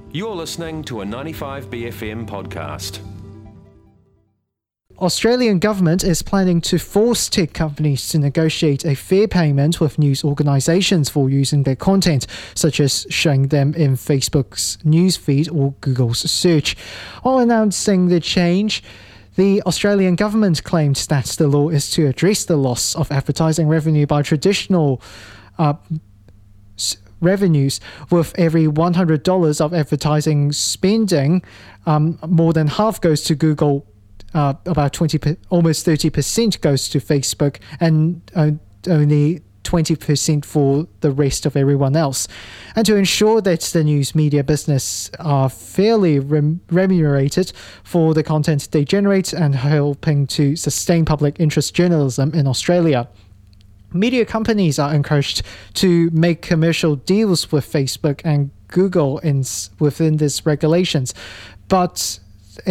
You're listening to a 95BFM podcast. Australian government is planning to force tech companies to negotiate a fair payment with news organisations for using their content, such as showing them in Facebook's newsfeed or Google's search. While announcing the change, the Australian government claimed that the law is to address the loss of advertising revenue by traditional revenues. With every $100 of advertising spending, more than half goes to Google. About almost 30% goes to Facebook, and only 20% for the rest of everyone else. And to ensure that the news media business are fairly remunerated for the content they generate and helping to sustain public interest journalism in Australia, media companies are encouraged to make commercial deals with Facebook and Google within these regulations, but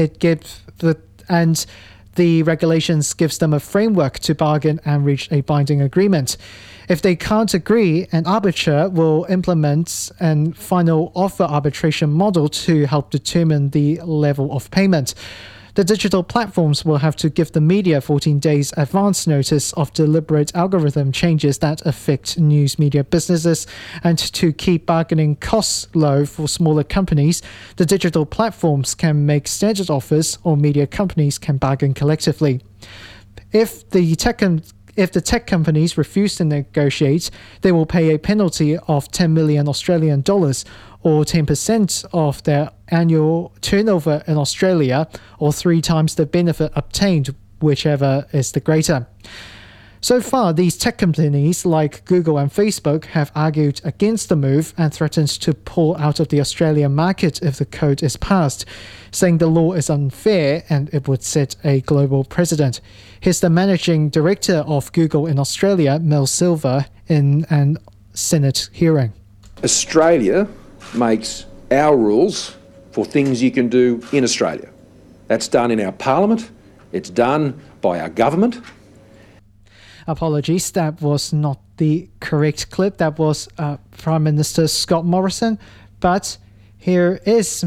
the regulations gives them a framework to bargain and reach a binding agreement. If they can't agree, an arbitrator will implement a final offer arbitration model to help determine the level of payment. The digital platforms will have to give the media 14 days advance notice of deliberate algorithm changes that affect news media businesses, and to keep bargaining costs low for smaller companies, the digital platforms can make standard offers or media companies can bargain collectively. If the tech companies refuse to negotiate, they will pay a penalty of 10 million Australian dollars, or 10% of their annual turnover in Australia, or 3 times the benefit obtained, whichever is the greater. So far, these tech companies like Google and Facebook have argued against the move and threatened to pull out of the Australian market if the code is passed, saying the law is unfair and it would set a global precedent. Here's the managing director of Google in Australia, Mel Silver, in a Senate hearing. Australia makes our rules for things you can do in Australia. That's done in our parliament. It's done by our government. Apologies, that was not the correct clip. That was Prime Minister Scott Morrison. But here is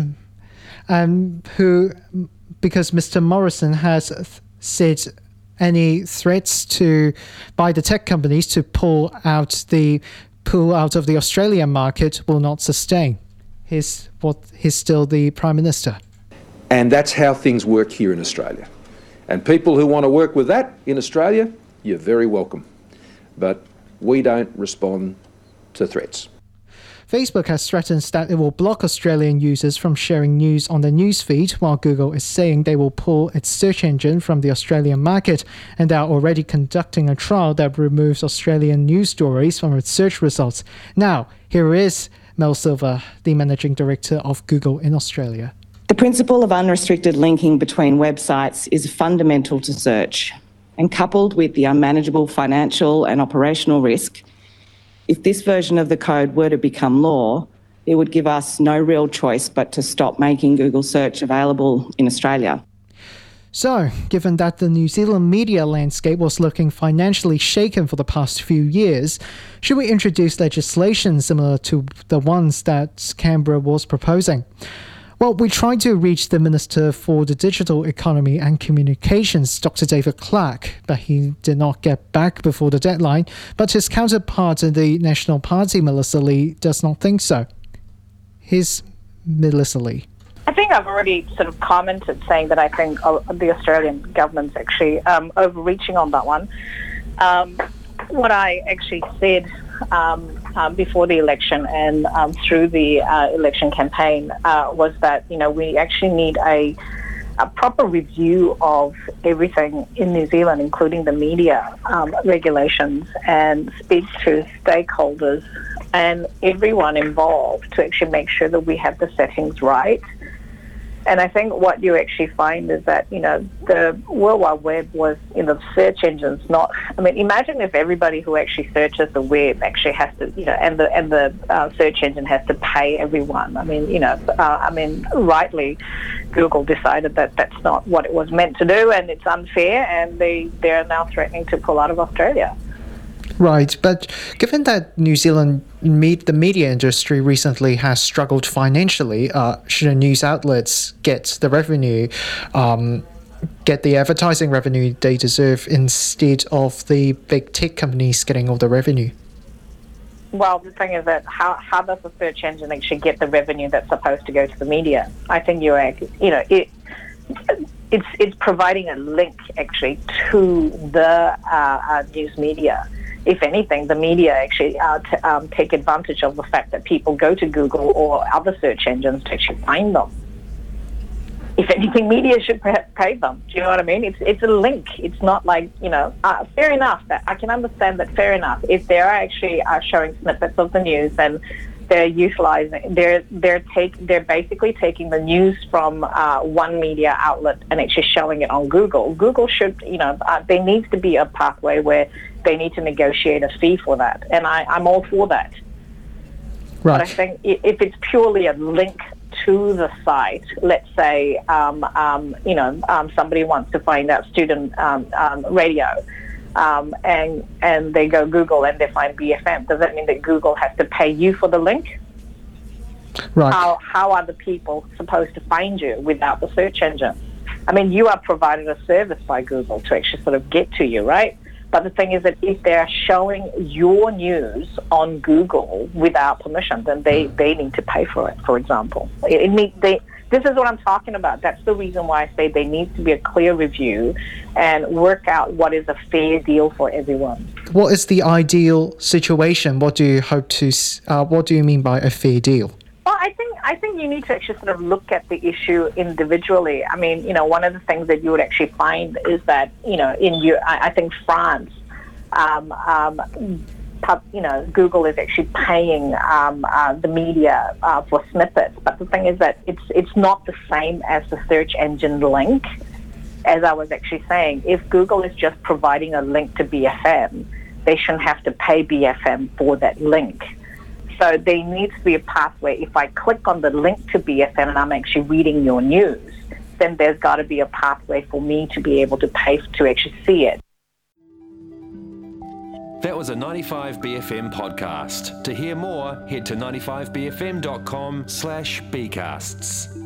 because Mr. Morrison has said any threats by the tech companies to pull out of the Australian market will not sustain. He's still the Prime Minister. And that's how things work here in Australia. And people who want to work with that in Australia, you're very welcome. But we don't respond to threats. Facebook has threatened that it will block Australian users from sharing news on their newsfeed, while Google is saying they will pull its search engine from the Australian market, and are already conducting a trial that removes Australian news stories from its search results. Now, here is Mel Silver, the Managing Director of Google in Australia. The principle of unrestricted linking between websites is fundamental to search, and coupled with the unmanageable financial and operational risk, if this version of the code were to become law, it would give us no real choice but to stop making Google search available in Australia. So, given that the New Zealand media landscape was looking financially shaken for the past few years, should we introduce legislation similar to the ones that Canberra was proposing? Well, we tried to reach the Minister for the Digital Economy and Communications, Dr. David Clark, but he did not get back before the deadline. But his counterpart in the National Party, Melissa Lee, does not think so. Here's Melissa Lee. I think I've already sort of commented saying that I think the Australian government's actually overreaching on that one. What I actually said before the election and through the election campaign was that, we actually need a proper review of everything in New Zealand, including the media regulations, and speak to stakeholders and everyone involved to actually make sure that we have the settings right. And I think what you actually find is that, the World Wide Web was, search engines not... imagine if everybody who actually searches the web actually has to, and the search engine has to pay everyone. Rightly, Google decided that that's not what it was meant to do, and it's unfair, and they're now threatening to pull out of Australia. Right, but given that New Zealand the media industry recently has struggled financially, should news outlets get the revenue, get the advertising revenue they deserve instead of the big tech companies getting all the revenue? Well, the thing is that how does the search engine actually get the revenue that's supposed to go to the media? I think it's providing a link actually to the news media. If anything, the media actually take advantage of the fact that people go to Google or other search engines to actually find them. If anything, media should pay them. Do you know what I mean? It's a link. It's not like, fair enough. That I can understand that. Fair enough. If they are actually showing snippets of the news and they're utilizing, they're basically taking the news from one media outlet and actually showing it on Google. Google should, there needs to be a pathway where they need to negotiate a fee for that, and I'm all for that. Right. But I think if it's purely a link to the site, let's say, somebody wants to find out student radio, and they go Google and they find BFM. Does that mean that Google has to pay you for the link? Right. How are the people supposed to find you without the search engine? I mean, you are provided a service by Google to actually sort of get to you, right? But the thing is that if they're showing your news on Google without permission, then they need to pay for it, for example. This is what I'm talking about. That's the reason why I say there needs to be a clear review and work out what is a fair deal for everyone. What is the ideal situation? What do you hope to? What do you mean by a fair deal? Well, I think you need to actually sort of look at the issue individually. I mean, one of the things that you would actually find is that, I think France, Google is actually paying the media for snippets. But the thing is that it's not the same as the search engine link. As I was actually saying, if Google is just providing a link to BFM, they shouldn't have to pay BFM for that link. So there needs to be a pathway. If I click on the link to BFM and I'm actually reading your news, then there's got to be a pathway for me to be able to pay to actually see it. That was a 95BFM podcast. To hear more, head to 95bfm.com/bcasts.